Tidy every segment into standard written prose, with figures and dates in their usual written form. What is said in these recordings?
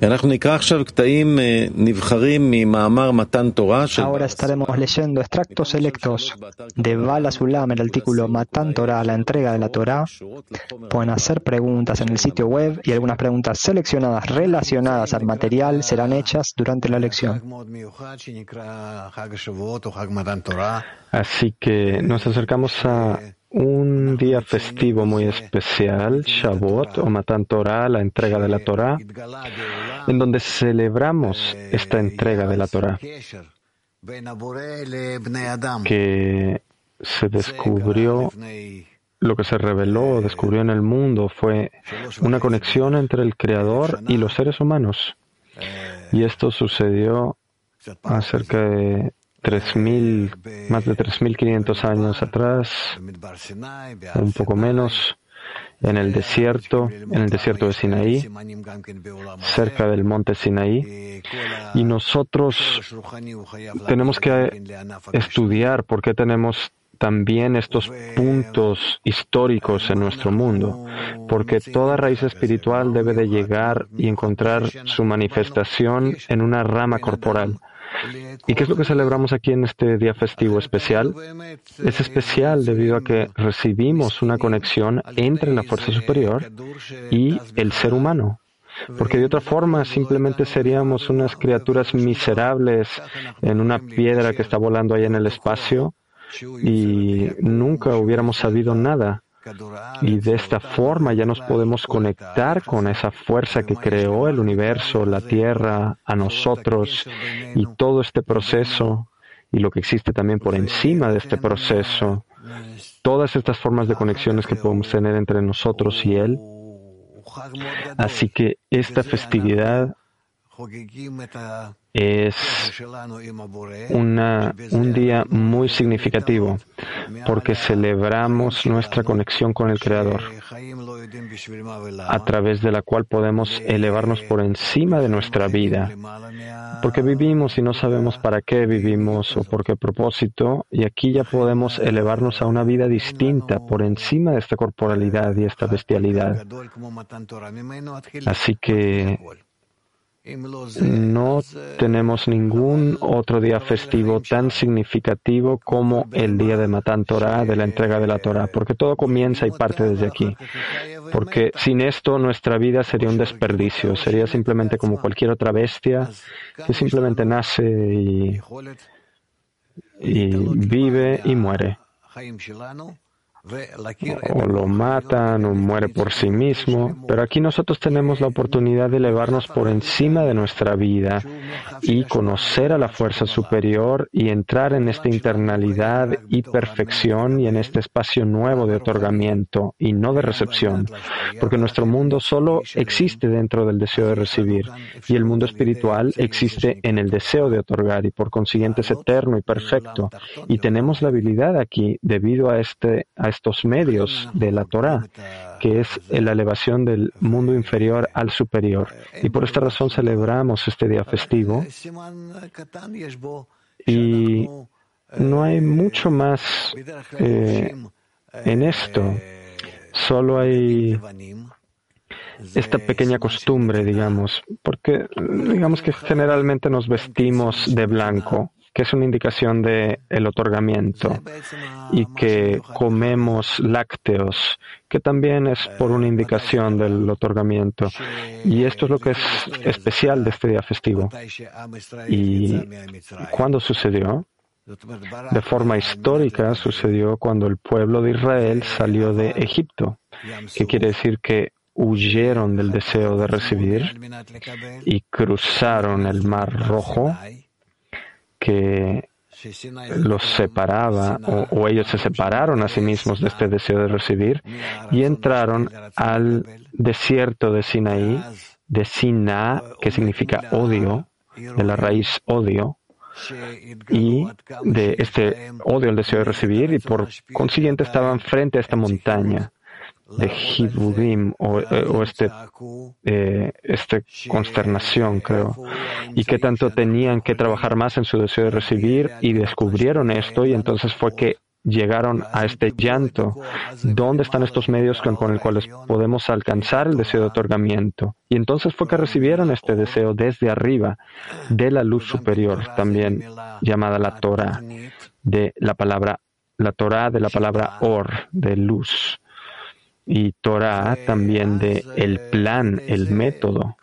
Ahora estaremos leyendo extractos selectos de Bala Sulam, el artículo Matan Torah, la entrega de la Torah. Pueden hacer preguntas en el sitio web y algunas preguntas seleccionadas relacionadas al material serán hechas durante la lección. Así que nos acercamos a un día festivo muy especial, Shavuot o Matan Torah, la entrega de la Torah, en donde celebramos esta entrega de la Torah, que se descubrió, lo que se reveló, descubrió en el mundo fue una conexión entre el Creador y los seres humanos. Y esto sucedió acerca de más de 3.500 años atrás, un poco menos, en el desierto de Sinaí, cerca del monte Sinaí. Y nosotros tenemos que estudiar por qué tenemos también estos puntos históricos en nuestro mundo, porque toda raíz espiritual debe de llegar y encontrar su manifestación en una rama corporal. ¿Y qué es lo que celebramos aquí en este día festivo especial? Es especial debido a que recibimos una conexión entre la fuerza superior y el ser humano. Porque de otra forma simplemente seríamos unas criaturas miserables en una piedra que está volando allá en el espacio y nunca hubiéramos sabido nada. Y de esta forma ya nos podemos conectar con esa fuerza que creó el universo, la Tierra, a nosotros y todo este proceso y lo que existe también por encima de este proceso. Todas estas formas de conexiones que podemos tener entre nosotros y Él. Así que esta festividad es un día muy significativo porque celebramos nuestra conexión con el Creador, a través de la cual podemos elevarnos por encima de nuestra vida, porque vivimos y no sabemos para qué vivimos o por qué propósito, y aquí ya podemos elevarnos a una vida distinta por encima de esta corporalidad y esta bestialidad. Así que no tenemos ningún otro día festivo tan significativo como el día de Matan Torah, de la entrega de la Torah, porque todo comienza y parte desde aquí. Porque sin esto nuestra vida sería un desperdicio, sería simplemente como cualquier otra bestia que simplemente nace y vive y muere. O lo matan o muere por sí mismo, pero aquí nosotros tenemos la oportunidad de elevarnos por encima de nuestra vida y conocer a la fuerza superior y entrar en esta internalidad y perfección y en este espacio nuevo de otorgamiento y no de recepción, porque nuestro mundo solo existe dentro del deseo de recibir y el mundo espiritual existe en el deseo de otorgar y por consiguiente es eterno y perfecto, y tenemos la habilidad aquí debido a estos medios de la Torah, que es la elevación del mundo inferior al superior. Y por esta razón celebramos este día festivo. Y no hay mucho más en esto. Solo hay esta pequeña costumbre, digamos, porque digamos que generalmente nos vestimos de blanco, que es una indicación de el otorgamiento, y que comemos lácteos, que también es por una indicación del otorgamiento. Y esto es lo que es especial de este día festivo. ¿Y cuándo sucedió? De forma histórica sucedió cuando el pueblo de Israel salió de Egipto, que quiere decir que huyeron del deseo de recibir y cruzaron el Mar Rojo, que los separaba, o ellos se separaron a sí mismos de este deseo de recibir y entraron al desierto de Sinaí, de Siná, que significa odio, de la raíz odio, y de este odio al deseo de recibir, y por consiguiente estaban frente a esta montaña de Hibudim, o consternación, creo, y que tanto tenían que trabajar más en su deseo de recibir, y descubrieron esto, y entonces fue que llegaron a este llanto. ¿Dónde están estos medios con los cuales podemos alcanzar el deseo de otorgamiento? Y entonces fue que recibieron este deseo desde arriba, de la luz superior, también llamada la Torah, de la palabra, la Torah de la palabra Or, de luz. Y Torah también de el plan, el método.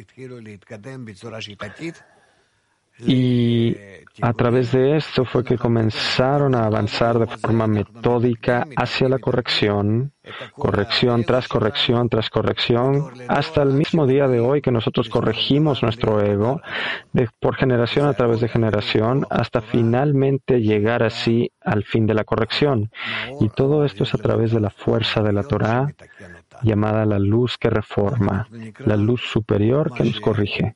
Y a través de esto fue que comenzaron a avanzar de forma metódica hacia la corrección, corrección tras corrección tras corrección, hasta el mismo día de hoy que nosotros corregimos nuestro ego por generación a través de generación, hasta finalmente llegar así al fin de la corrección. Y todo esto es a través de la fuerza de la Torah, llamada la luz que reforma, la luz superior que nos corrige.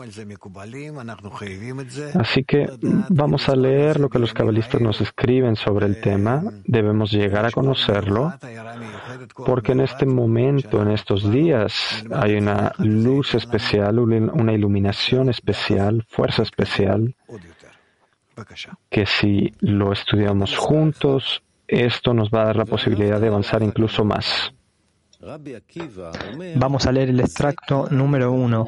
Así que vamos a leer lo que los cabalistas nos escriben sobre el tema. Debemos llegar a conocerlo, porque en este momento, en estos días, hay una luz especial, una iluminación especial, fuerza especial, que si lo estudiamos juntos, esto nos va a dar la posibilidad de avanzar incluso más. Vamos a leer el extracto número 1.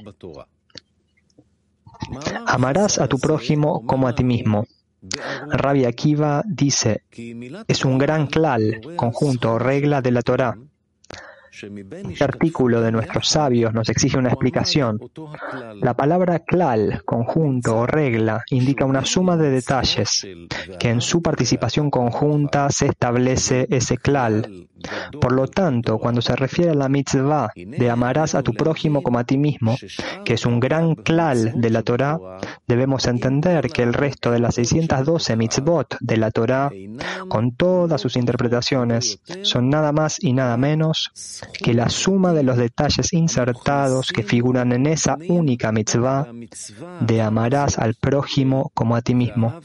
Amarás a tu prójimo como a ti mismo. Rabbi Akiva dice, es un gran klal, conjunto o regla de la Torá. Este artículo de nuestros sabios nos exige una explicación. La palabra klal, conjunto o regla, indica una suma de detalles que en su participación conjunta se establece ese klal. Por lo tanto, cuando se refiere a la mitzvah de amarás a tu prójimo como a ti mismo, que es un gran klal de la Torá, debemos entender que el resto de las 612 mitzvot de la Torá, con todas sus interpretaciones, son nada más y nada menos que la suma de los detalles insertados que figuran en esa única mitzvah de amarás al prójimo como a ti mismo.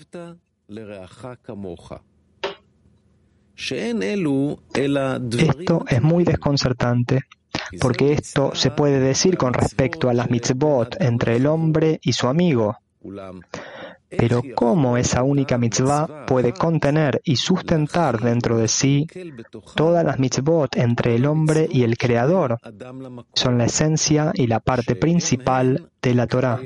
Esto es muy desconcertante, porque esto se puede decir con respecto a las mitzvot entre el hombre y su amigo. Pero ¿cómo esa única mitzvah puede contener y sustentar dentro de sí todas las mitzvot entre el hombre y el Creador? Son la esencia y la parte principal de la Torá.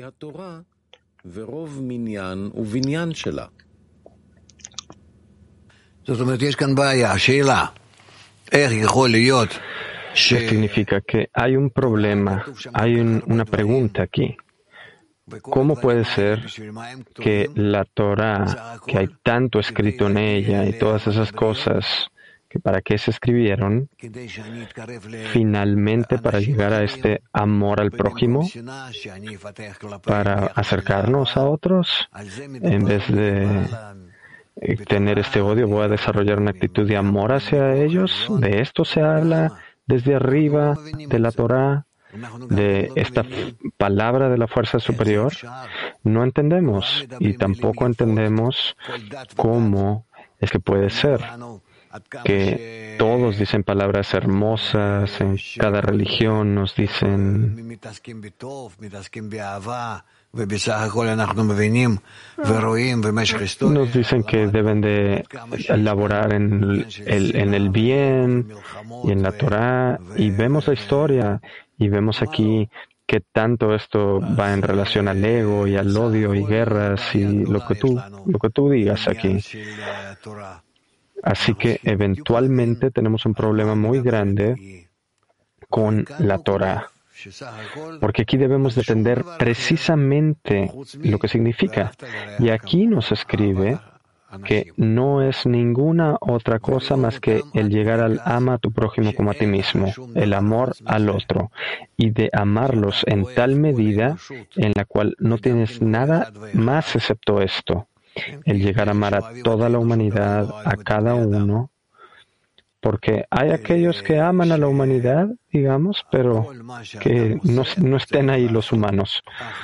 ¿Qué significa? Que hay un problema, hay una pregunta aquí. ¿Cómo puede ser que la Torá, que hay tanto escrito en ella y todas esas cosas, que para qué se escribieron, finalmente para llegar a este amor al prójimo, para acercarnos a otros, en vez de tener este odio, voy a desarrollar una actitud de amor hacia ellos? De esto se habla desde arriba de la Torá, de esta palabra de la fuerza superior. No entendemos, y tampoco entendemos cómo es que puede ser que todos dicen palabras hermosas, en cada religión nos dicen que deben de elaborar en el bien y en la Torá, y vemos la historia y vemos aquí que tanto esto va en relación al ego y al odio y guerras y lo que tú digas aquí. Así que eventualmente tenemos un problema muy grande con la Torá, porque aquí debemos de entender precisamente lo que significa. Y aquí nos escribe que no es ninguna otra cosa más que el llegar al ama a tu prójimo como a ti mismo, el amor al otro, y de amarlos en tal medida en la cual no tienes nada más excepto esto, el llegar a amar a toda la humanidad, a cada uno, porque hay aquellos que aman a la humanidad, digamos, pero que no estén ahí los humanos.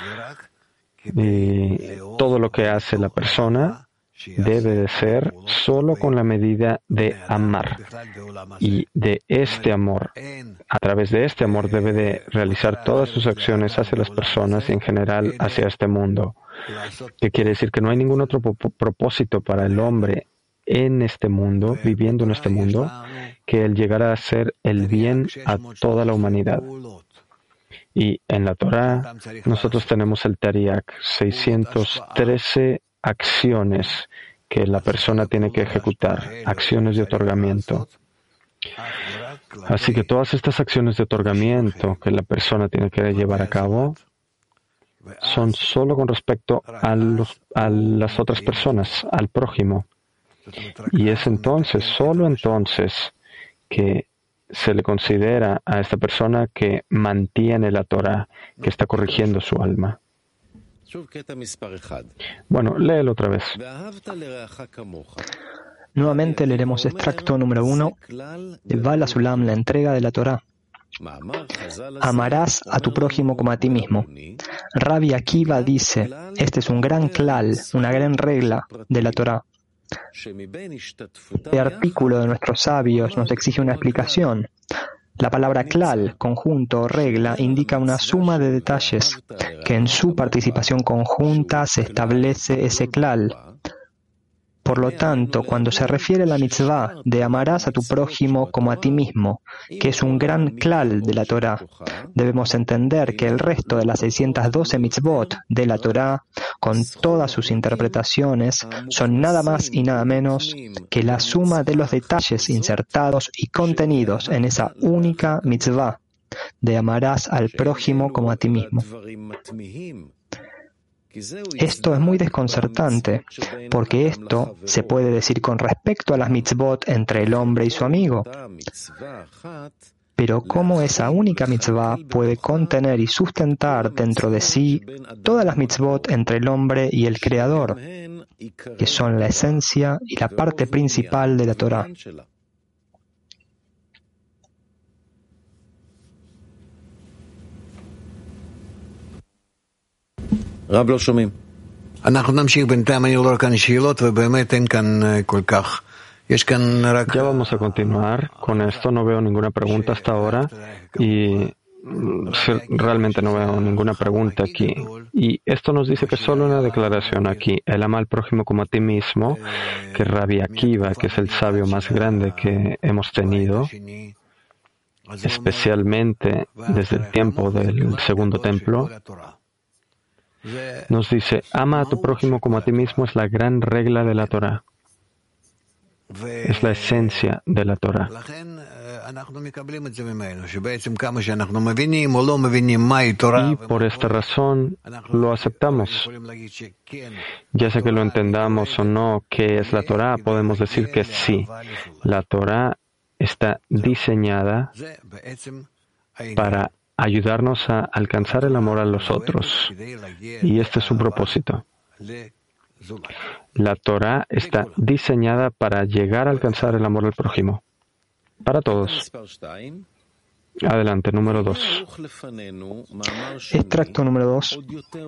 Y todo lo que hace la persona debe de ser solo con la medida de amar. Y de este amor, a través de este amor debe de realizar todas sus acciones hacia las personas y en general hacia este mundo. Que quiere decir que no hay ningún otro propósito para el hombre en este mundo, viviendo en este mundo, que Él llegará a hacer el bien a toda la humanidad. Y en la Torá nosotros tenemos el Tariach, 613 acciones que la persona tiene que ejecutar, acciones de otorgamiento. Así que todas estas acciones de otorgamiento que la persona tiene que llevar a cabo son solo con respecto a las otras personas, al prójimo. Y es entonces, solo entonces, que se le considera a esta persona que mantiene la Torah, que está corrigiendo su alma. Bueno, léelo otra vez. Nuevamente leeremos extracto número 1 de Bala Sulam, la entrega de la Torá. Amarás a tu prójimo como a ti mismo. Rabbi Akiva dice, este es un gran klal, una gran regla de la Torá. Este artículo de nuestros sabios nos exige una explicación. La palabra klal, conjunto o regla, indica una suma de detalles que en su participación conjunta se establece ese klal. Por lo tanto, cuando se refiere a la mitzvah de amarás a tu prójimo como a ti mismo, que es un gran klal de la Torá, debemos entender que el resto de las 612 mitzvot de la Torá, con todas sus interpretaciones, son nada más y nada menos que la suma de los detalles insertados y contenidos en esa única mitzvah de amarás al prójimo como a ti mismo. Esto es muy desconcertante, porque esto se puede decir con respecto a las mitzvot entre el hombre y su amigo. Pero ¿cómo esa única mitzvah puede contener y sustentar dentro de sí todas las mitzvot entre el hombre y el Creador, que son la esencia y la parte principal de la Torá? רב לא שומעים. אנחנו נמשיך בינתיים, אני לא רואה כאן שאלות, ובאמת אין כאן כל כך. יש כאן רק... Ya vamos a continuar con esto, no veo ninguna pregunta hasta ahora y realmente no veo ninguna pregunta aquí. Y esto nos dice que solo una declaración aquí, el ama al prójimo como a ti mismo, que Rabbi Akiva, que es el sabio más grande que hemos tenido, especialmente desde el tiempo del segundo templo, nos dice, ama a tu prójimo como a ti mismo es la gran regla de la Torá. Es la esencia de la Torá. Y por esta razón lo aceptamos. Ya sea que lo entendamos o no qué es la Torá, podemos decir que sí. La Torá está diseñada para ayudarnos a alcanzar el amor a los otros. Y este es su propósito. La Torá está diseñada para llegar a alcanzar el amor al prójimo. Para todos. Adelante, número 2. Extracto número 2.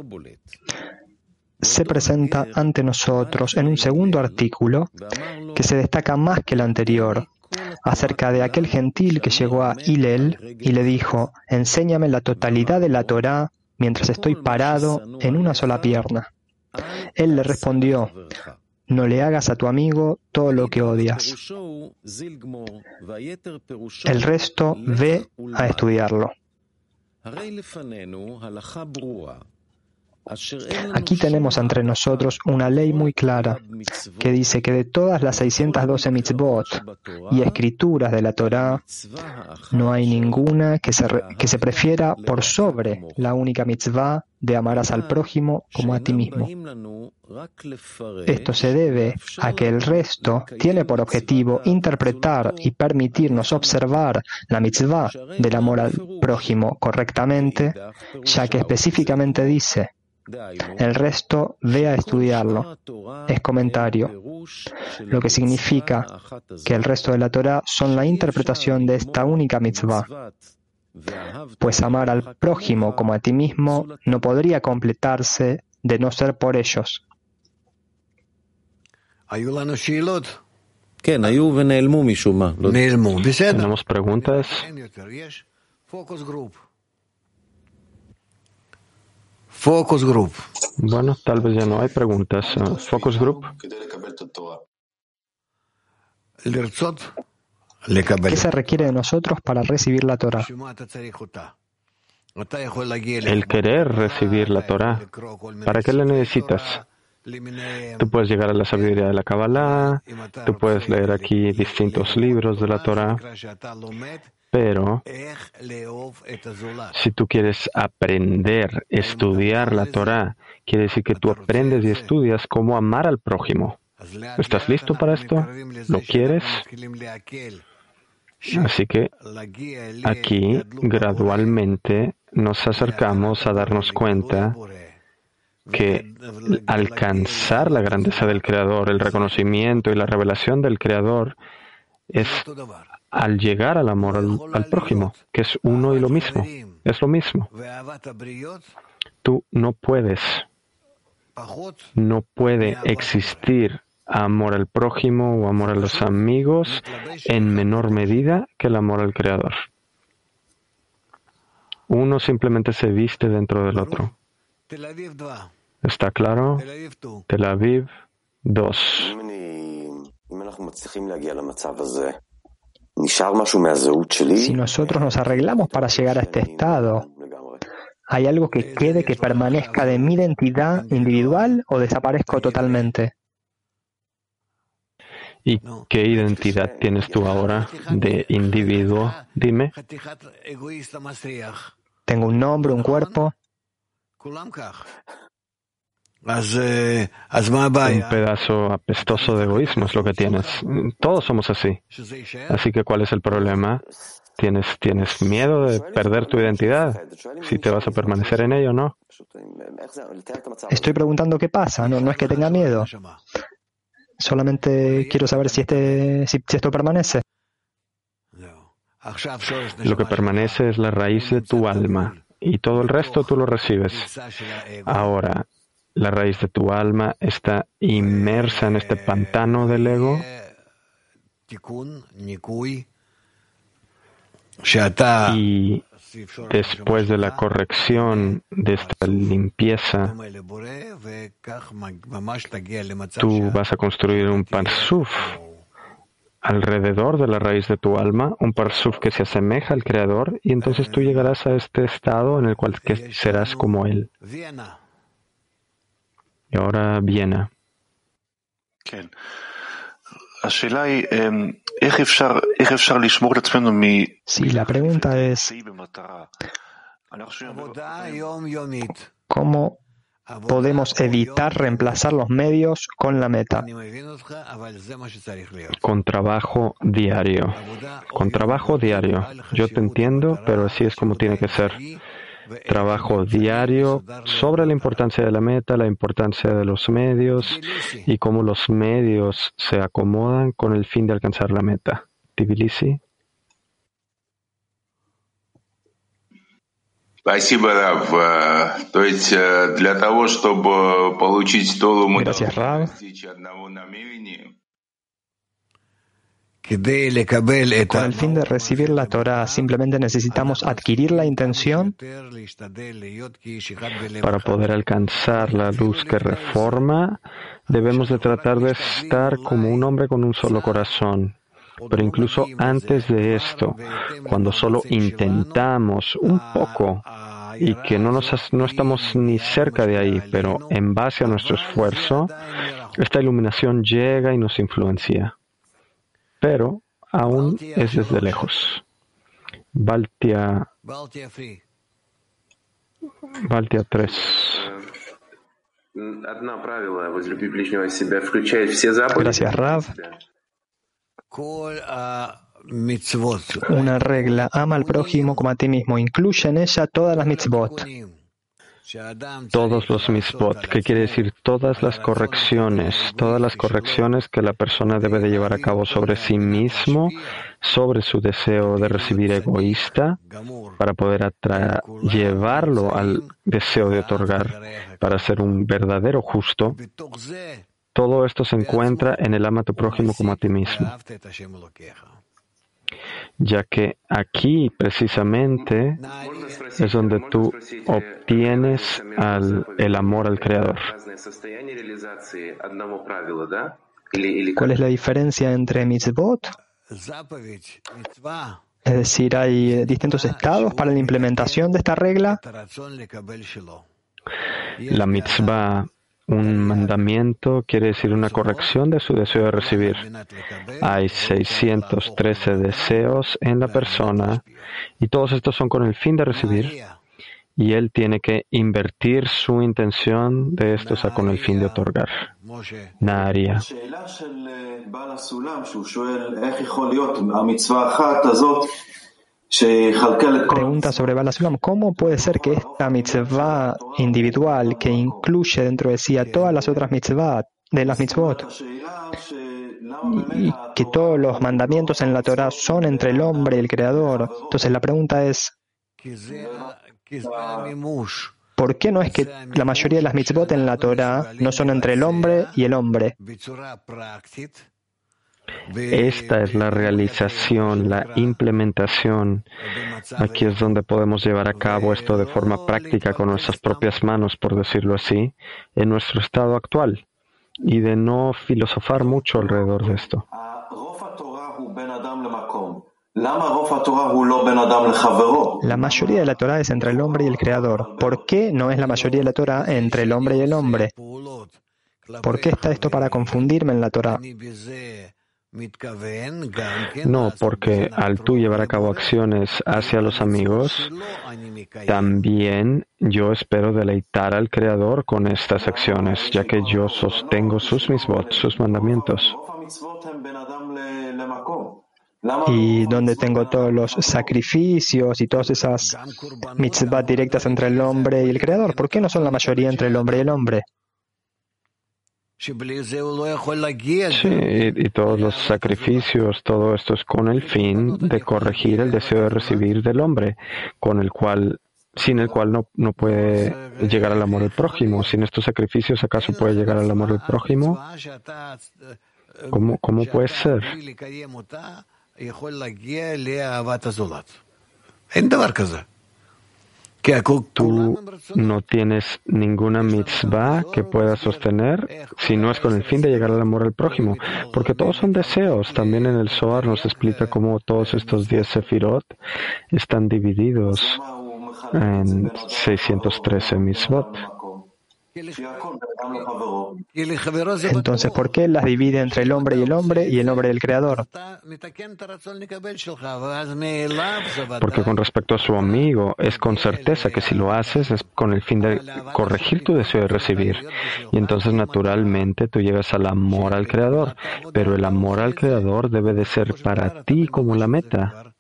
Se presenta ante nosotros en un segundo artículo que se destaca más que el anterior, acerca de aquel gentil que llegó a Hillel y le dijo, enséñame la totalidad de la Torá mientras estoy parado en una sola pierna. Él le respondió, no le hagas a tu amigo todo lo que odias. El resto ve a estudiarlo. Aquí tenemos entre nosotros una ley muy clara que dice que de todas las 612 mitzvot y escrituras de la Torá, no hay ninguna que se prefiera por sobre la única mitzvah de amarás al prójimo como a ti mismo. Esto se debe a que el resto tiene por objetivo interpretar y permitirnos observar la mitzvah del amor al prójimo correctamente, ya que específicamente dice, el resto ve a estudiarlo. Es comentario, lo que significa que el resto de la Torá son la interpretación de esta única mitzvah. Pues amar al prójimo como a ti mismo no podría completarse de no ser por ellos. ¿Tenemos preguntas? Focus Group. Bueno, tal vez ya no hay preguntas. Focus Group. ¿Qué se requiere de nosotros para recibir la Torá? El querer recibir la Torá. ¿Para qué la necesitas? Tú puedes llegar a la sabiduría de la Kabbalah, tú puedes leer aquí distintos libros de la Torá, pero si tú quieres aprender, estudiar la Torá, quiere decir que tú aprendes y estudias cómo amar al prójimo. ¿Estás listo para esto? ¿Lo quieres? Así que aquí gradualmente nos acercamos a darnos cuenta que alcanzar la grandeza del Creador, el reconocimiento y la revelación del Creador es al llegar al amor al prójimo, que es uno y lo mismo, es lo mismo. Tú no puede existir amor al prójimo o amor a los amigos en menor medida que el amor al Creador. Uno simplemente se viste dentro del otro. ¿Está claro? Tel Aviv 2. Si nosotros nos arreglamos para llegar a este estado, ¿hay algo que quede, que permanezca de mi identidad individual o desaparezco totalmente? ¿Y qué identidad tienes tú ahora de individuo? Dime. Tengo un nombre, un cuerpo. Un pedazo apestoso de egoísmo es lo que tienes. Todos somos así. Así que, ¿cuál es el problema? ¿Tienes miedo de perder tu identidad? Si te vas a permanecer en ello, ¿no? Estoy preguntando qué pasa, no es que tenga miedo. Solamente quiero saber si esto permanece. Lo que permanece es la raíz de tu alma y todo el resto tú lo recibes. Ahora, la raíz de tu alma está inmersa en este pantano del ego y después de la corrección de esta limpieza, tú vas a construir un parsuf alrededor de la raíz de tu alma, un parsuf que se asemeja al Creador, y entonces tú llegarás a este estado en el cual serás como Él. Y ahora Viena. Sí, la pregunta es, ¿cómo podemos evitar reemplazar los medios con la meta? Con trabajo diario. Con trabajo diario. Yo te entiendo, pero así es como tiene que ser. Trabajo diario sobre la importancia de la meta, la importancia de los medios y cómo los medios se acomodan con el fin de alcanzar la meta. Tbilisi. Gracias, Rav. Con el fin de recibir la Torá, simplemente necesitamos adquirir la intención. Para poder alcanzar la luz que reforma, debemos de tratar de estar como un hombre con un solo corazón. Pero incluso antes de esto, cuando solo intentamos un poco y que no estamos ni cerca de ahí, pero en base a nuestro esfuerzo, esta iluminación llega y nos influencia. Pero aún es desde lejos. Baltia 3. Gracias, Rav. Una regla, ama al prójimo como a ti mismo. Incluye en ella todas las mitzvot. Todos los mitzvot, ¿qué quiere decir? Todas las correcciones que la persona debe de llevar a cabo sobre sí mismo, sobre su deseo de recibir egoísta, para poder llevarlo al deseo de otorgar, para ser un verdadero justo. Todo esto se encuentra en el ama a tu prójimo como a ti mismo. Ya que aquí precisamente es donde tú obtienes el amor al Creador. ¿Cuál es la diferencia entre mitzvot? Es decir, hay distintos estados para la implementación de esta regla. La mitzvah, un mandamiento, quiere decir una corrección de su deseo de recibir. Hay 613 deseos en la persona y todos estos son con el fin de recibir. Y él tiene que invertir su intención de esto, o sea, con el fin de otorgar. Naaria. Pregunta sobre Bala Sulam: ¿cómo puede ser que esta mitzvah individual, que incluye dentro de sí a todas las otras mitzvot, y que todos los mandamientos en la Torah son entre el hombre y el Creador? Entonces la pregunta es, ¿por qué no es que la mayoría de las mitzvot en la Torah no son entre el hombre y el hombre? Esta es la realización, la implementación. Aquí es donde podemos llevar a cabo esto de forma práctica con nuestras propias manos, por decirlo así, en nuestro estado actual, y de no filosofar mucho alrededor de esto. La mayoría de la Torah es entre el hombre y el Creador. ¿Por qué no es la mayoría de la Torah entre el hombre y el hombre? ¿Por qué está esto para confundirme en la Torah? No, porque al tú llevar a cabo acciones hacia los amigos, también yo espero deleitar al Creador con estas acciones, ya que yo sostengo sus misbot, sus mandamientos. Y donde tengo todos los sacrificios y todas esas mitzvot directas entre el hombre y el Creador, ¿por qué no son la mayoría entre el hombre y el hombre? Sí, y todos los sacrificios, todo esto es con el fin de corregir el deseo de recibir del hombre, sin el cual no puede llegar al amor del prójimo. Sin estos sacrificios, ¿acaso puede llegar al amor del prójimo? ¿Cómo puede ser? Tú no tienes ninguna mitzvah que puedas sostener si no es con el fin de llegar al amor al prójimo, porque todos son deseos. También en el Zohar nos explica cómo todos estos 10 sefirot están divididos en 613 mitzvot. Entonces, ¿por qué las divide entre el hombre y el hombre del Creador? Porque con respecto a su amigo, es con certeza que si lo haces es con el fin de corregir tu deseo de recibir. Y entonces, naturalmente, tú llegas al amor al Creador. Pero el amor al Creador debe de ser para ti como la meta.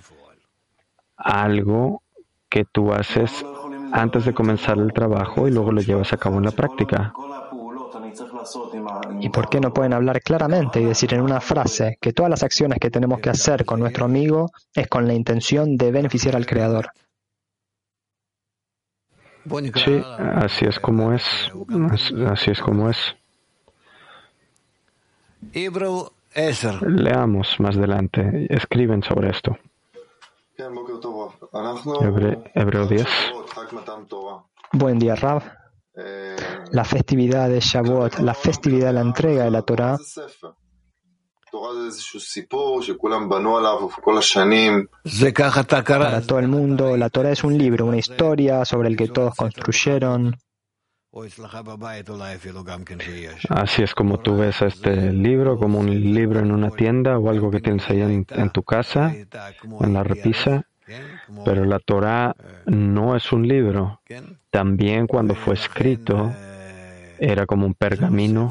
Algo que tú haces antes de comenzar el trabajo y luego lo llevas a cabo en la práctica. ¿Y por qué no pueden hablar claramente y decir en una frase que todas las acciones que tenemos que hacer con nuestro amigo es con la intención de beneficiar al Creador? Sí, así es como es. Así es como es. Leamos más adelante. Escriben sobre esto. Hebreo 10. Buen día, Rav. La festividad de Shavuot, la festividad de la entrega de la Torah, para todo el mundo, la Torah es un libro, una historia sobre el que todos construyeron. Así es como tú ves este libro, como un libro en una tienda o algo que tienes ahí en tu casa, en la repisa. Pero la Torah no es un libro. También cuando fue escrito era como un pergamino.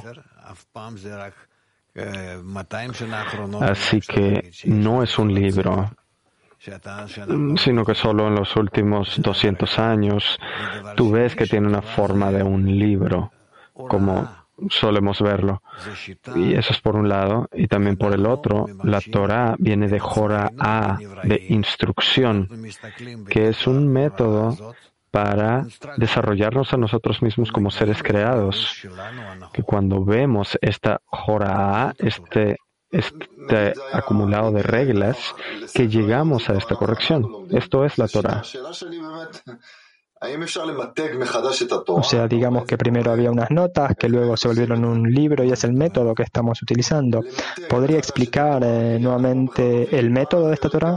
Así que no es un libro, sino que solo en los últimos 200 años tú ves que tiene una forma de un libro, como solemos verlo. Y eso es por un lado. Y también por el otro, la Torah viene de Jorah, de instrucción, que es un método para desarrollarnos a nosotros mismos como seres creados. Que cuando vemos esta Jorah, este acumulado de reglas, que llegamos a esta corrección. Esto es la Torah. O sea, digamos que primero había unas notas que luego se volvieron un libro y es el método que estamos utilizando. ¿Podría explicar nuevamente el método de esta Torá?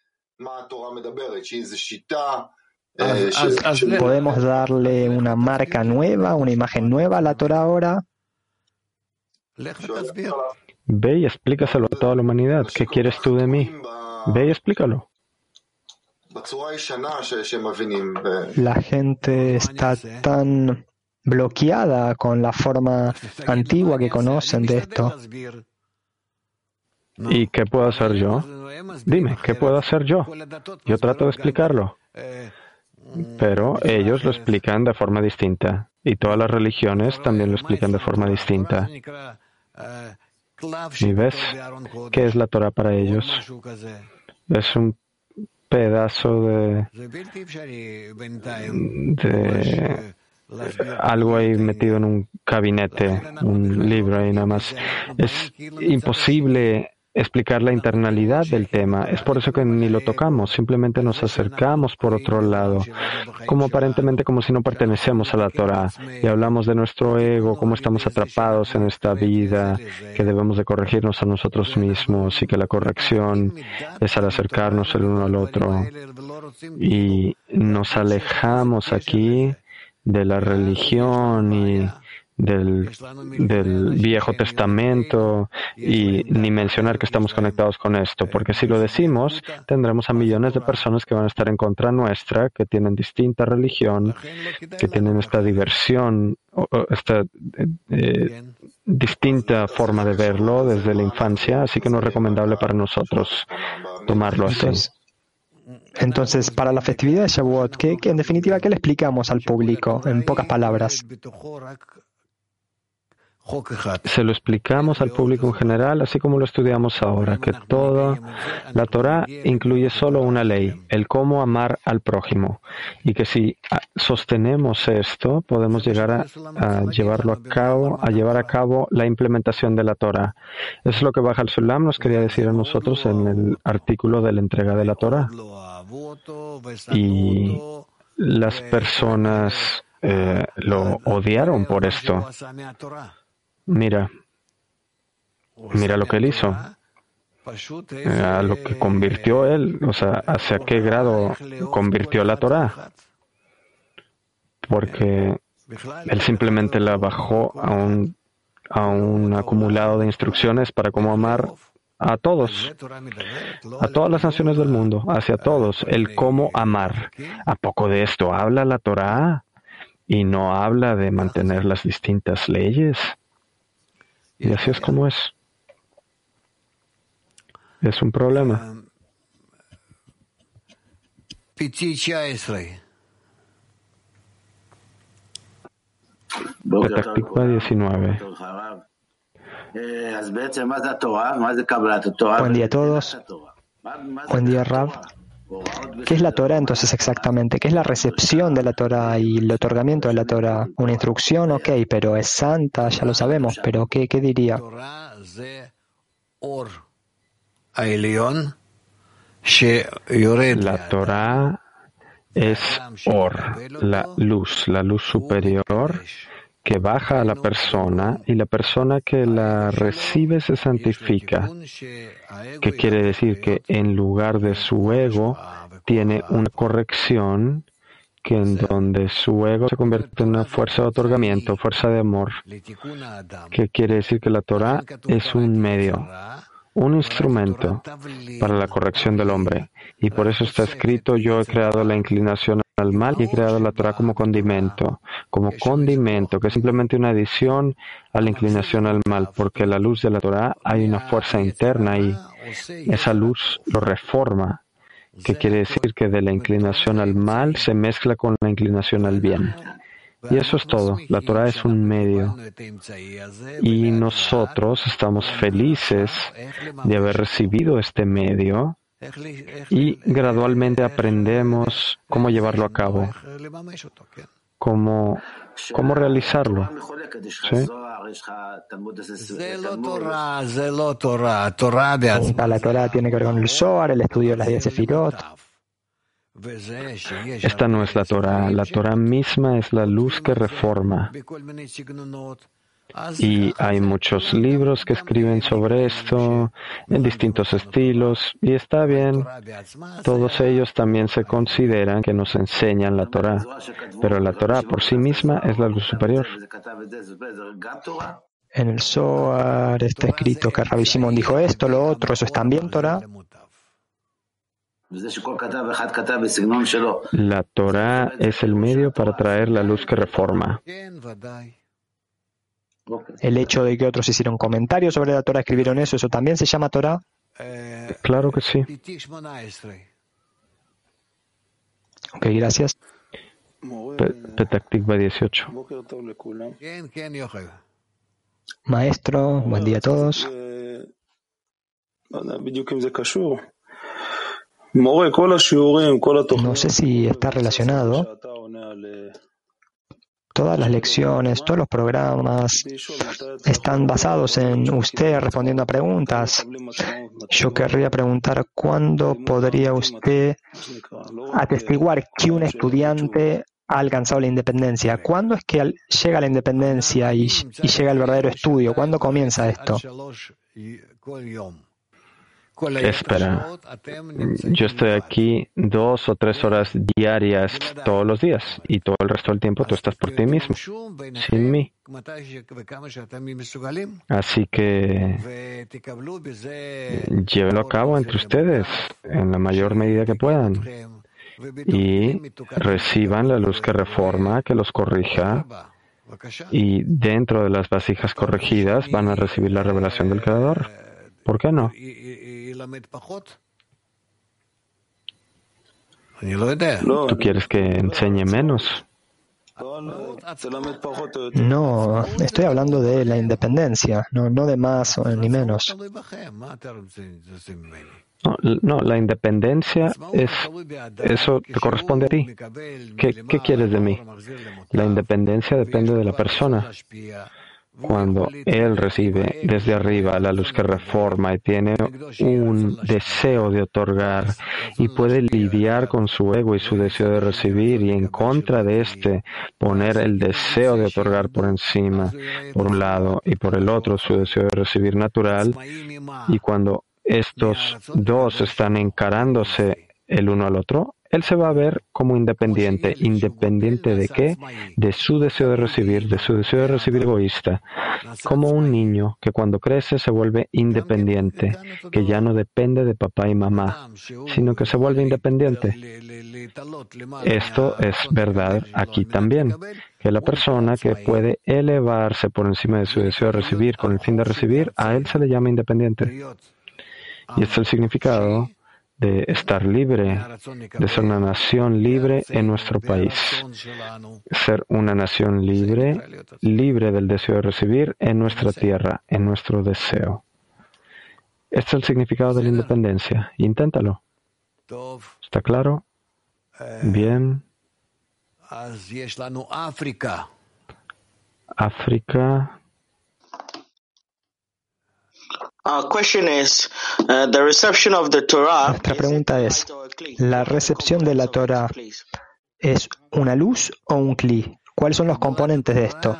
¿Podemos darle una marca nueva, una imagen nueva a la Torá ahora? Ve y explícaselo a toda la humanidad. ¿Qué quieres tú de mí? Ve y explícalo. La gente está tan bloqueada con la forma antigua que conocen de esto. ¿Y qué puedo hacer yo? Dime, ¿qué puedo hacer yo? Yo trato de explicarlo. Pero ellos lo explican de forma distinta. Y todas las religiones también lo explican de forma distinta. ¿Y ves qué es la Torá para ellos? Es un pedazo de algo ahí metido en un gabinete, un libro ahí nada más. Es imposible explicar la internalidad del tema. Es por eso que ni lo tocamos, simplemente nos acercamos por otro lado, como aparentemente como si no pertenecemos a la Torá, y hablamos de nuestro ego, cómo estamos atrapados en esta vida, que debemos de corregirnos a nosotros mismos y que la corrección es al acercarnos el uno al otro. Y nos alejamos aquí de la religión y del Viejo Testamento y ni mencionar que estamos conectados con esto, porque si lo decimos, tendremos a millones de personas que van a estar en contra nuestra, que tienen distinta religión, que tienen esta diversión, esta distinta forma de verlo desde la infancia, así que no es recomendable para nosotros tomarlo así. Entonces, para la festividad de Shavuot, en definitiva, ¿qué le explicamos al público en pocas palabras? Se lo explicamos al público en general, así como lo estudiamos ahora, que toda la Torá incluye solo una ley, el cómo amar al prójimo, y que si sostenemos esto, podemos llegar a llevar a cabo la implementación de la Torá. Eso es lo que Baja al Sulam nos quería decir a nosotros en el artículo de la entrega de la Torá. Y las personas lo odiaron por esto. Mira lo que él hizo, a lo que convirtió él, o sea, hacia qué grado convirtió la Torá, porque él simplemente la bajó a un acumulado de instrucciones para cómo amar a todas las naciones del mundo, hacia todos, el cómo amar. ¿A poco de esto habla la Torá? Y no habla de mantener las distintas leyes. Y así es como es. Es un problema. Petah Tikva 19. Buen día a todos. Buen día, Rav. ¿Qué es la Torah entonces exactamente? ¿Qué es la recepción de la Torah y el otorgamiento de la Torah? Una instrucción, ok, pero es santa, ya lo sabemos, pero ¿qué diría? La Torah es Or, la luz superior que baja a la persona y la persona que la recibe se santifica, que quiere decir que en lugar de su ego tiene una corrección que en donde su ego se convierte en una fuerza de otorgamiento, fuerza de amor, que quiere decir que la Torah es un medio, un instrumento para la corrección del hombre. Y por eso está escrito, yo he creado la inclinación al mal y he creado la Torah como condimento, que es simplemente una adición a la inclinación al mal, porque la luz de la Torah hay una fuerza interna y esa luz lo reforma, que quiere decir que de la inclinación al mal se mezcla con la inclinación al bien. Y eso es todo. La Torah es un medio. Y nosotros estamos felices de haber recibido este medio y gradualmente aprendemos cómo llevarlo a cabo, cómo realizarlo. ¿Sí? La Torah tiene que ver con el Zohar, el estudio de las 10 Sefirot. Esta no es la Torah. La Torah misma es la luz que reforma. Y hay muchos libros que escriben sobre esto en distintos estilos, y está bien. Todos ellos también se consideran que nos enseñan la Torah, pero la Torah por sí misma es la luz superior. En el Zohar está escrito que Rabbi Shimon dijo esto, lo otro, ¿eso es también Torah? La Torah es el medio para traer la luz que reforma. El hecho de que otros hicieron comentarios sobre la Torah, escribieron ¿eso también se llama Torah? Claro que sí. Ok, gracias. Petah Tikva 18. Maestro, buen día a todos. No sé si está relacionado. Todas las lecciones, todos los programas están basados en usted respondiendo a preguntas. Yo querría preguntar, ¿cuándo podría usted atestiguar que un estudiante ha alcanzado la independencia? ¿Cuándo es que llega la independencia y llega el verdadero estudio? ¿Cuándo comienza esto? Espera, yo estoy aquí 2 o 3 horas diarias todos los días, y todo el resto del tiempo tú estás por ti mismo, sin mí. Así que llévenlo a cabo entre ustedes en la mayor medida que puedan, y reciban la luz que reforma, que los corrija, y dentro de las vasijas corregidas van a recibir la revelación del Creador. ¿Por qué no? ¿Tú quieres que enseñe menos? No, estoy hablando de la independencia, no de más ni menos. No, la independencia eso te corresponde a ti. ¿Qué quieres de mí? La independencia depende de la persona. Cuando él recibe desde arriba la luz que reforma y tiene un deseo de otorgar y puede lidiar con su ego y su deseo de recibir, y en contra de poner el deseo de otorgar por encima, por un lado, y por el otro su deseo de recibir natural, y cuando estos dos están encarándose el uno al otro, él se va a ver como independiente. ¿Independiente de qué? De su deseo de recibir egoísta. Como un niño que cuando crece se vuelve independiente, que ya no depende de papá y mamá, sino que se vuelve independiente. Esto es verdad aquí también, que la persona que puede elevarse por encima de su deseo de recibir con el fin de recibir, a él se le llama independiente. Y este es el significado de estar libre, de ser una nación libre en nuestro país. Ser una nación libre, libre del deseo de recibir en nuestra tierra, en nuestro deseo. Este es el significado de la independencia. Inténtalo. ¿Está claro? Bien. África. Nuestra pregunta es, ¿la recepción de la Torah es una luz o un cli? ¿Cuáles son los componentes de esto?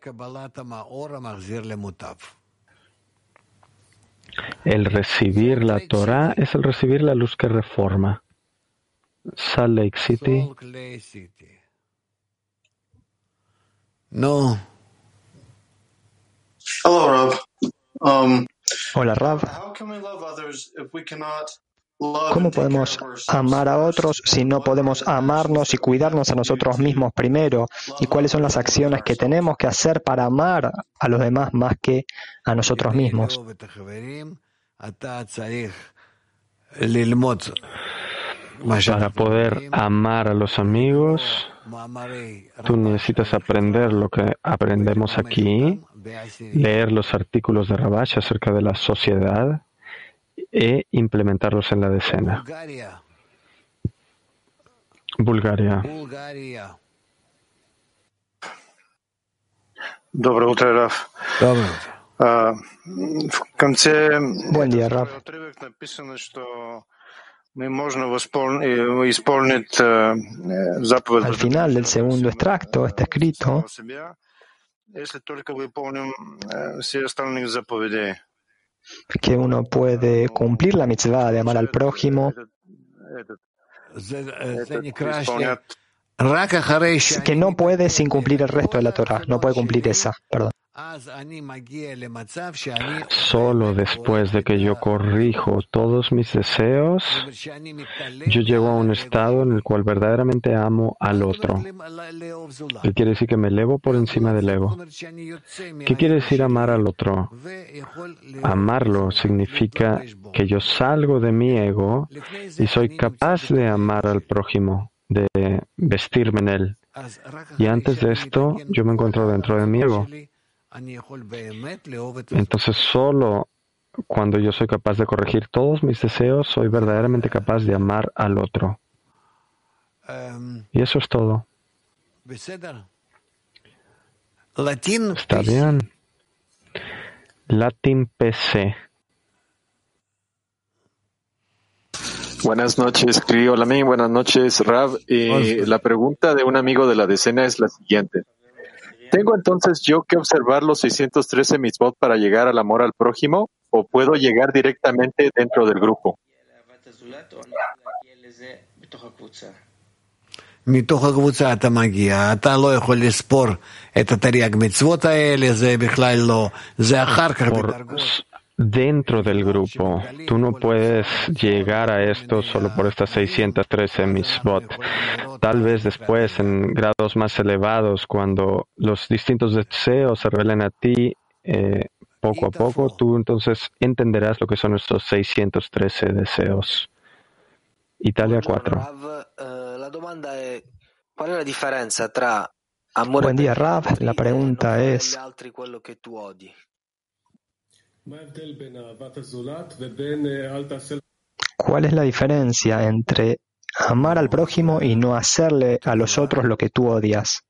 El recibir la Torah es el recibir la luz que reforma. Salt Lake City. No. Hello, Rav. Hola, Rav. ¿Cómo podemos amar a otros si no podemos amarnos y cuidarnos a nosotros mismos primero? ¿Y cuáles son las acciones que tenemos que hacer para amar a los demás más que a nosotros mismos? Para poder amar a los amigos, tú necesitas aprender lo que aprendemos aquí, leer los artículos de Rabash acerca de la sociedad e implementarlos en la decena. Bulgaria. Доброе утро, Раф. В конце Buen día, Rav. Al final del segundo extracto está escrito que uno puede cumplir la mitzvah de amar al prójimo, que no puede sin cumplir el resto de la Torah, no puede cumplir esa, perdón. Solo después de que yo corrijo todos mis deseos, yo llego a un estado en el cual verdaderamente amo al otro. ¿Qué quiere decir que me elevo por encima del ego? ¿Qué quiere decir amar al otro? Amarlo significa que yo salgo de mi ego y soy capaz de amar al prójimo, de vestirme en él. Y antes de esto, yo me encuentro dentro de mi ego. Entonces, solo cuando yo soy capaz de corregir todos mis deseos, soy verdaderamente capaz de amar al otro. Y eso es todo. Está bien. Latin PC. Buenas noches, Cri. Hola, buenas noches, Rav. La pregunta de un amigo de la decena es la siguiente. ¿Tengo entonces yo que observar los 613 mitzvot para llegar al amor al prójimo o puedo llegar directamente dentro del grupo? Dentro del grupo. Tú no puedes llegar a esto solo por estas 613 mitzvot. Tal vez después, en grados más elevados, cuando los distintos deseos se revelen a ti poco a poco, tú entonces entenderás lo que son estos 613 deseos. Italia 4. Buen día, Rav. La pregunta es, ¿cuál es la diferencia entre amar al prójimo y no hacerle a los otros lo que tú odias?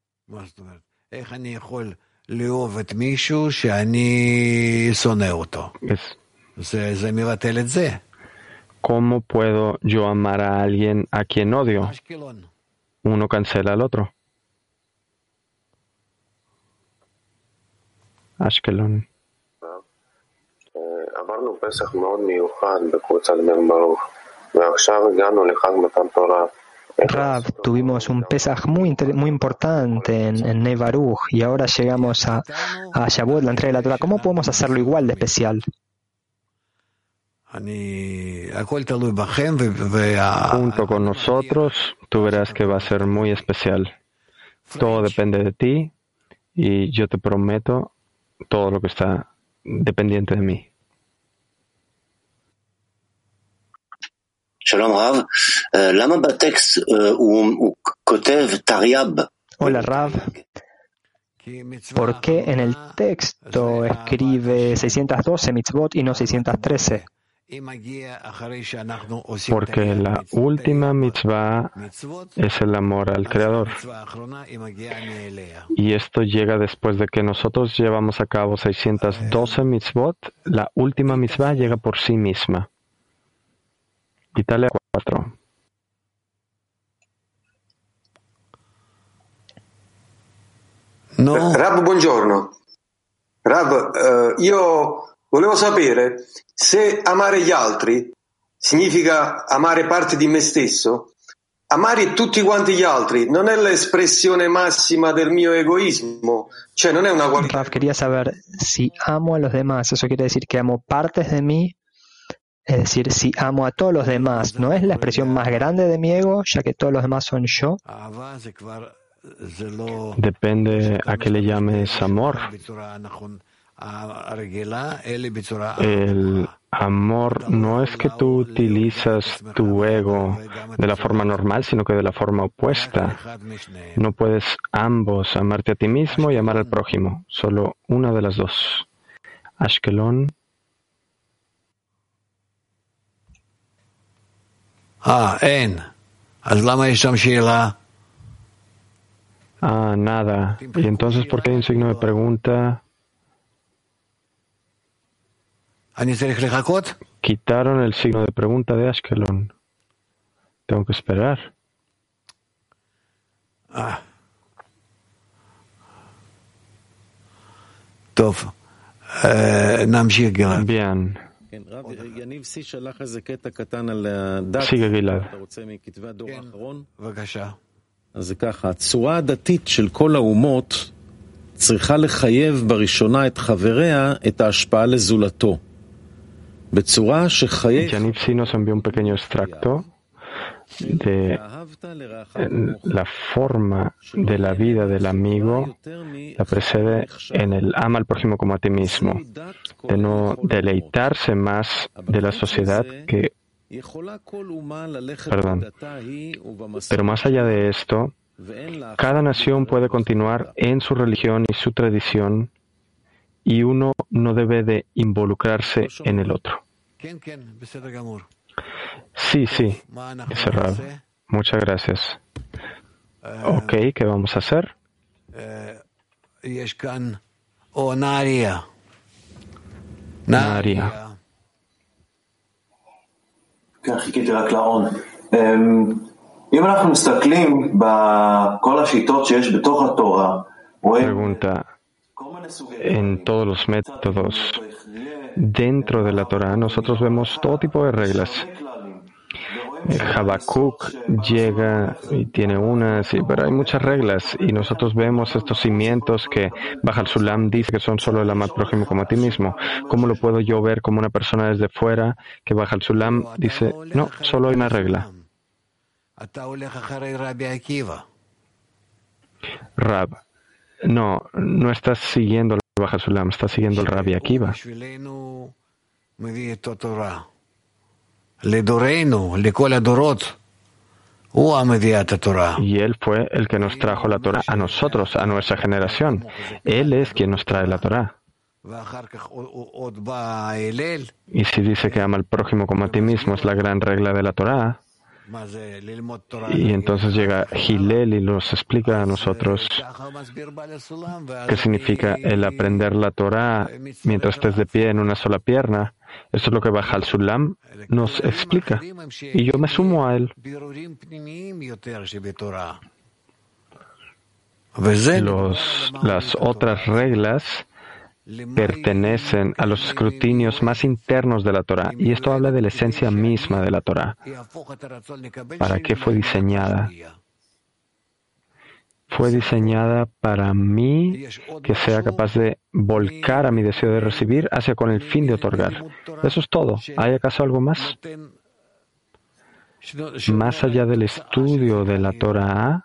¿Cómo puedo yo amar a alguien a quien odio? Uno cancela al otro. Ashkelon. Rav, tuvimos un Pesaj muy importante en Ney Baruch y ahora llegamos a Shavuot, la entrega de la Torah. ¿Cómo podemos hacerlo igual de especial? Junto con nosotros, tú verás que va a ser muy especial. Todo depende de ti y yo te prometo todo lo que está dependiente de mí. Hola, Rav. ¿Por qué en el texto escribe 612 mitzvot y no 613? Porque la última mitzvah es el amor al Creador. Y esto llega después de que nosotros llevamos a cabo 612 mitzvot. La última mitzvah llega por sí misma. Italia 4. No. Rav, buongiorno. Rav, io volevo sapere se amare gli altri significa amare parte di me stesso. Amare tutti quanti gli altri non è l'espressione massima del mio egoismo, cioè non è una qualità. Rav, quería saber si amo a los demás, ¿eso quiere decir que amo partes de mí? Es decir, si amo a todos los demás, ¿no es la expresión más grande de mi ego, ya que todos los demás son yo? Depende a qué le llames amor. El amor no es que tú utilizas tu ego de la forma normal, sino que de la forma opuesta. No puedes ambos, amarte a ti mismo y amar al prójimo, solo una de las dos. Ashkelon. Nada. ¿Y entonces por qué hay un signo de pregunta? Quitaron el signo de pregunta de Ashkelon. Tengo que esperar. Bien. Sigue, Gilad. אז זה ככה, הצורה הדתית של כל האומות צריכה לחייב בראשונה את חבריה את ההשפעה לזולתו. בצורה שחייב... Yaniv sí nos envió un pequeño extracto de la forma de la vida del amigo, la precede en el ama al prójimo como a ti mismo, de no deleitarse más de la sociedad que... Perdón. Pero más allá de esto, cada nación puede continuar en su religión y su tradición y uno no debe de involucrarse en el otro. Sí, dice Rav. Muchas gracias. Ok, ¿qué vamos a hacer? Naria. חיכיתי רק לעון. אם אנחנו מסתכלים בכל השיטות שיש בתוך התורה, Pregunta, en todos los métodos dentro de la Torah nosotros vemos todo tipo de reglas. Habacuc llega y tiene unas, pero hay muchas reglas y nosotros vemos estos cimientos que Baja al Sulam dice que son solo el amar prójimo como a ti mismo. ¿Cómo lo puedo yo ver como una persona desde fuera que Baja al Sulam dice, no, solo hay una regla? Rab, no estás siguiendo el Baja al Sulam, estás siguiendo el Rabbi Akiva. Y él fue el que nos trajo la Torah a nosotros, a nuestra generación. Él es quien nos trae la Torah. Y si dice que ama al prójimo como a ti mismo es la gran regla de la Torah, y entonces llega Hillel y nos explica a nosotros qué significa el aprender la Torah mientras estés de pie en una sola pierna. Eso es lo que Baja al Sulam nos explica. Y yo me sumo a él. Las otras reglas pertenecen a los escrutinios más internos de la Torah. Y esto habla de la esencia misma de la Torah. ¿Para qué fue diseñada? Fue diseñada para mí que sea capaz de volcar a mi deseo de recibir hacia con el fin de otorgar. Eso es todo. ¿Hay acaso algo más? Más allá del estudio de la Torah,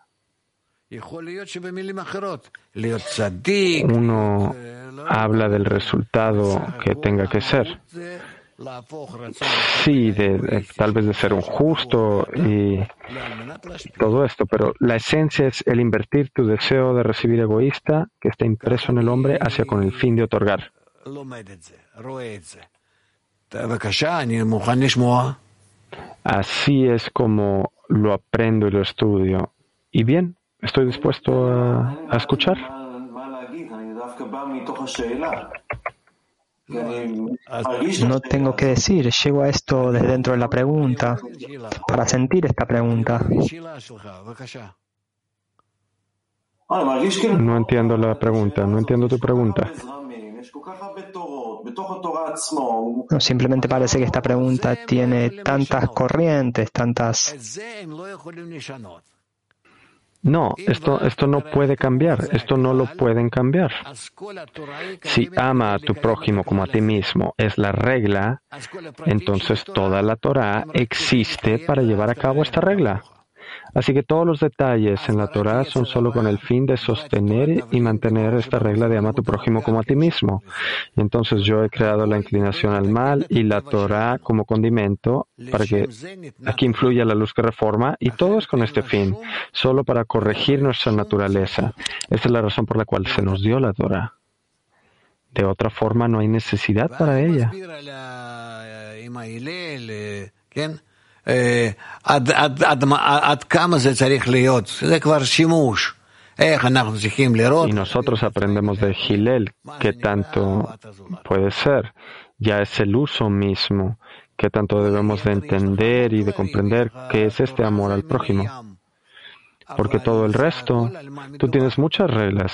uno habla del resultado que tenga que ser. Sí, tal vez de ser un justo y todo esto, pero la esencia es el invertir tu deseo de recibir egoísta que está impreso en el hombre hacia con el fin de otorgar. Así es como lo aprendo y lo estudio. Y bien, estoy dispuesto a escuchar. No tengo que decir, llego a esto desde dentro de la pregunta, para sentir esta pregunta. No entiendo la pregunta, no entiendo tu pregunta. No, simplemente parece que esta pregunta tiene tantas corrientes, tantas... No, esto no puede cambiar, esto no lo pueden cambiar. Si ama a tu prójimo como a ti mismo es la regla, entonces toda la Torah existe para llevar a cabo esta regla. Así que todos los detalles en la Torah son solo con el fin de sostener y mantener esta regla de ama a tu prójimo como a ti mismo. Y entonces yo he creado la inclinación al mal y la Torah como condimento para que aquí influya la luz que reforma, y todo es con este fin, solo para corregir nuestra naturaleza. Esta es la razón por la cual se nos dio la Torah. De otra forma no hay necesidad para ella. Y nosotros aprendemos de Hillel que tanto puede ser. Ya es el uso mismo qué tanto debemos de entender y de comprender qué es este amor al prójimo. Porque todo el resto, tú tienes muchas reglas,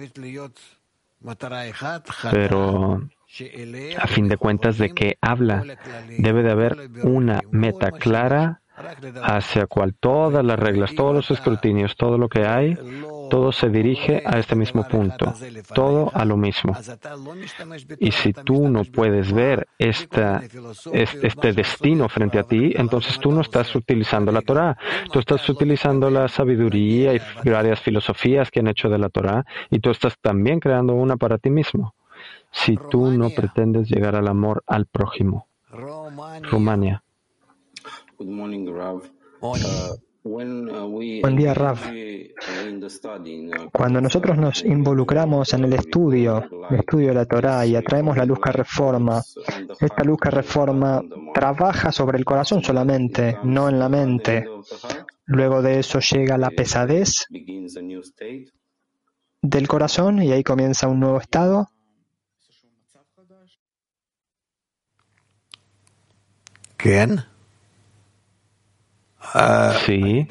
pero a fin de cuentas, ¿de qué habla? Debe de haber una meta clara hacia cual todas las reglas, todos los escrutinios, todo lo que hay, todo se dirige a este mismo punto, todo a lo mismo. Y si tú no puedes ver este destino frente a ti, entonces tú no estás utilizando la Torá, tú estás utilizando la sabiduría y varias filosofías que han hecho de la Torá, y tú estás también creando una para ti mismo, si tú no pretendes llegar al amor al prójimo. Rumania. Buen día, Rav. Cuando nosotros nos involucramos en el estudio de la Torá y atraemos la luz que reforma, esta luz que reforma trabaja sobre el corazón solamente, no en la mente. Luego de eso llega la pesadez del corazón y ahí comienza un nuevo estado. ¿Quién? Sí.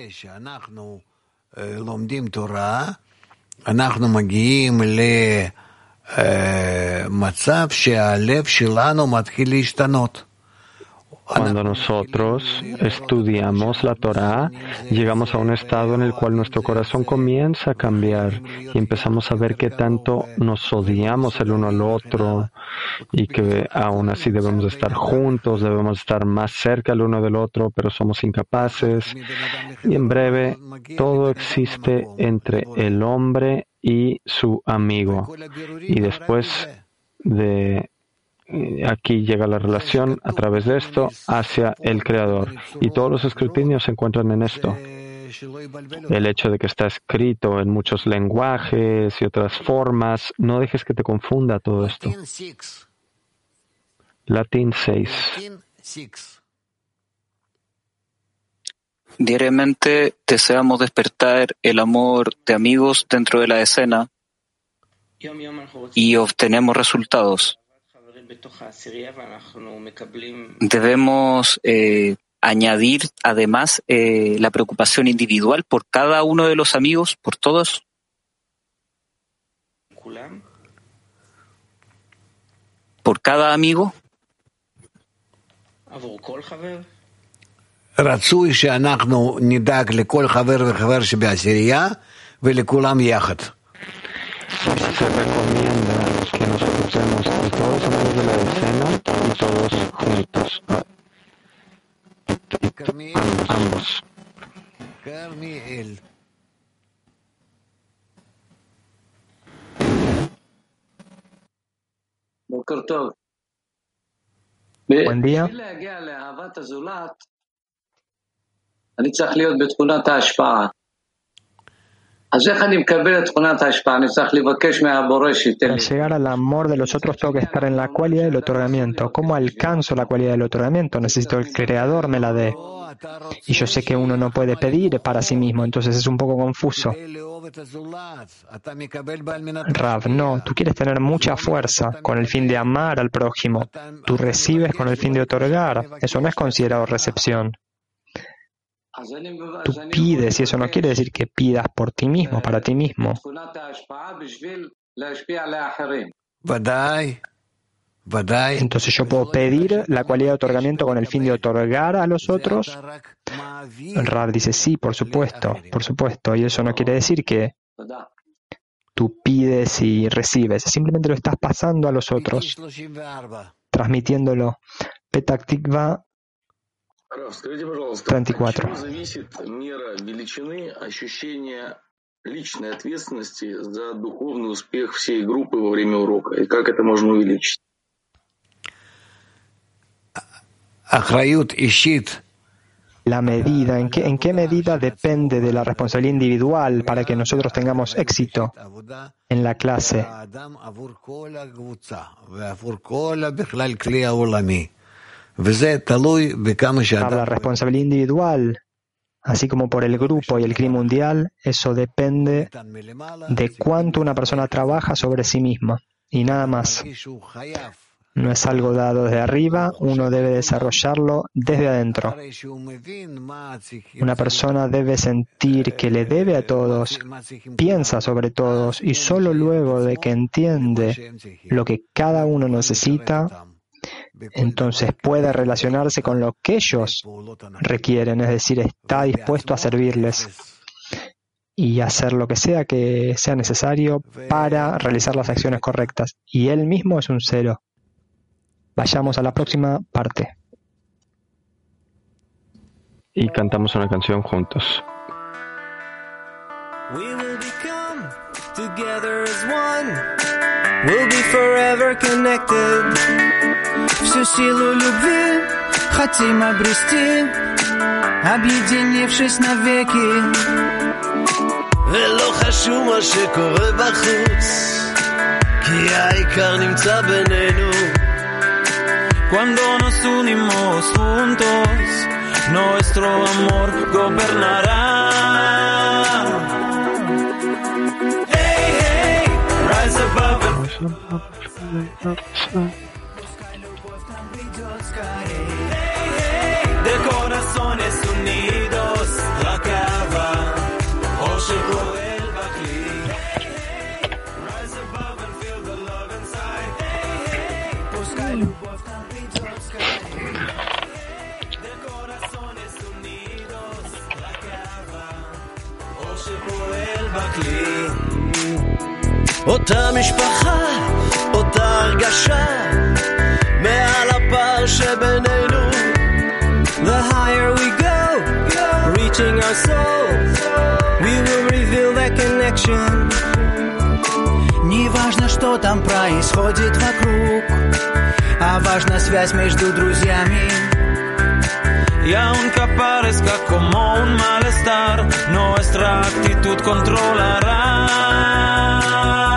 Cuando nosotros estudiamos la Torá, llegamos a un estado en el cual nuestro corazón comienza a cambiar y empezamos a ver qué tanto nos odiamos el uno al otro y que aún así debemos estar juntos, debemos estar más cerca el uno del otro, pero somos incapaces. Y en breve, todo existe entre el hombre y su amigo. Y después de aquí llega la relación a través de esto hacia el Creador. Y todos los escrutinios se encuentran en esto. El hecho de que está escrito en muchos lenguajes y otras formas, no dejes que te confunda todo esto. Latín 6. Diariamente deseamos despertar el amor de amigos dentro de la escena y obtenemos resultados. Debemos añadir además la preocupación individual por cada uno de los amigos, por todos. Por cada amigo. רצוי שאנחנו נדאג לכל חבר וחבר שבעשירייה ולכולם יחד. Se recomienda que nosotros seamos de todos los amigos de la decena y todos juntos. Ambos. Buen día. Para llegar al amor de los otros tengo que estar en la cualidad del otorgamiento. ¿Cómo alcanzo la cualidad del otorgamiento? Necesito que el Creador me la dé. Y yo sé que uno no puede pedir para sí mismo, entonces es un poco confuso. Rav, no, tú quieres tener mucha fuerza con el fin de amar al prójimo. Tú recibes con el fin de otorgar. Eso no es considerado recepción. Tú pides y eso no quiere decir que pidas por ti mismo, para ti mismo. Entonces yo puedo pedir la cualidad de otorgamiento con el fin de otorgar a los otros. Rav dice sí, por supuesto. Y eso no quiere decir que tú pides y recibes. Simplemente lo estás pasando a los otros, transmitiéndolo. Petak Tikva 34. Личной ответственности за духовный успех всей группы во время урока, и как это можно увеличить? La medida, ¿en qué medida depende de la responsabilidad individual para que nosotros tengamos éxito en la clase? Para la responsabilidad individual, así como por el grupo y el clima mundial, eso depende de cuánto una persona trabaja sobre sí misma y nada más. No es algo dado desde arriba, uno debe desarrollarlo desde adentro. Una persona debe sentir que le debe a todos, piensa sobre todos y solo luego de que entiende lo que cada uno necesita, entonces puede relacionarse con lo que ellos requieren, es decir, está dispuesto a servirles y hacer lo que sea necesario para realizar las acciones correctas. Y él mismo es un cero. Vayamos a la próxima parte. Y cantamos una canción juntos. We will become together as one. We'll be forever connected. Всю силу любви хотим обрести, объединившись навеки. ולא חשוב מה שקורה בחוץ, כי העיקר נמצא בינינו. Cuando nos unimos juntos, nuestro amor gobernará. Hey, hey, rise above it. Hey, hey, de corazones unidos, la cava, o shepoel bakli. Hey, hey, rise above and feel the love inside. Hey, hey, busca любовь. אותה משפחה, אותה הרגשה, מעל הפער שבינינו. The higher we go, reaching our soul, we will reveal that connection. Не важно, что там происходит вокруг, а важна связь между друзьями. Y aunque parezca como un malestar, nuestra actitud controlará.